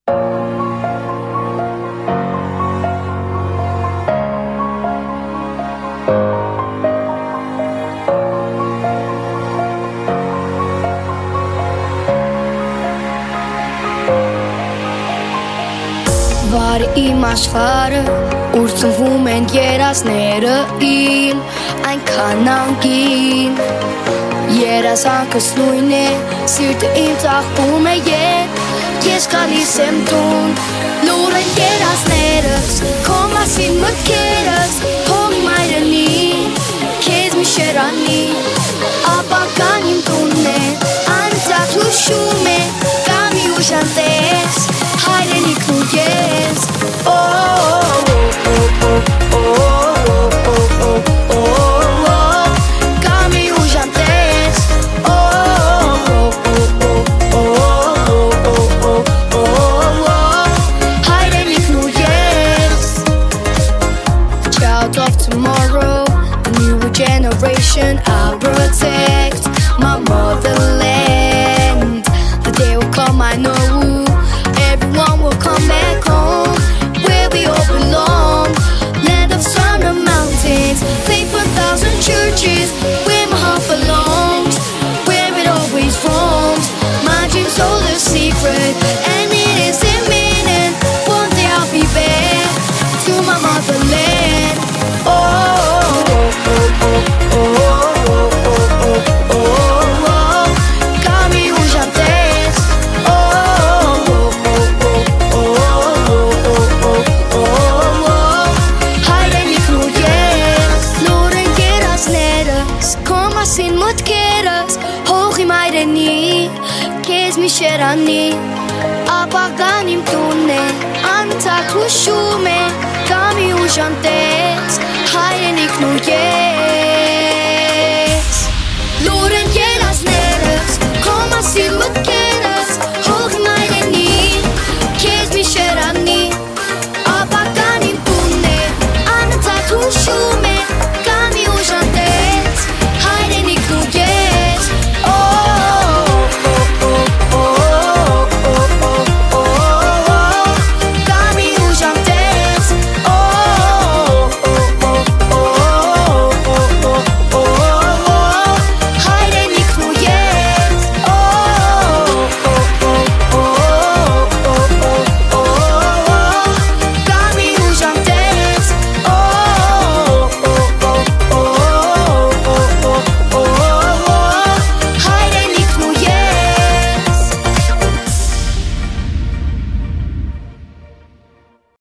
Վարի իմ աշխարհը, ուր ծնվում են երազները իմ, այնքան անկին երազանքս նույն է, սիրտը իմ ծաղկում է ետ, ես գալիս եմ տուն, լուր են երազներս, քո մասին մտքերս, հողի մայրենի, քեզ մի շերանի, ապագան իմ տունն է, անցած հուշում է, կա մի ուժանտես, հայրենիքն ու ես, կա մի ուժանտես, հայրենիքն ու ես. Child of tomorrow, a new generation, I'll protect my motherland. The day will come, I know. Everyone will come back home, where we all belong. Land of sun and mountains, faith 1,000 churches, where my heart belongs, where it always roams. My dreams hold a secret, and it is imminent. One day I'll be back to my motherland. Քեզ մի շերանի, ապագան իմ տունն է, անցած հուշում է, կա մի ուժանտես, հայրենիքն ու ես.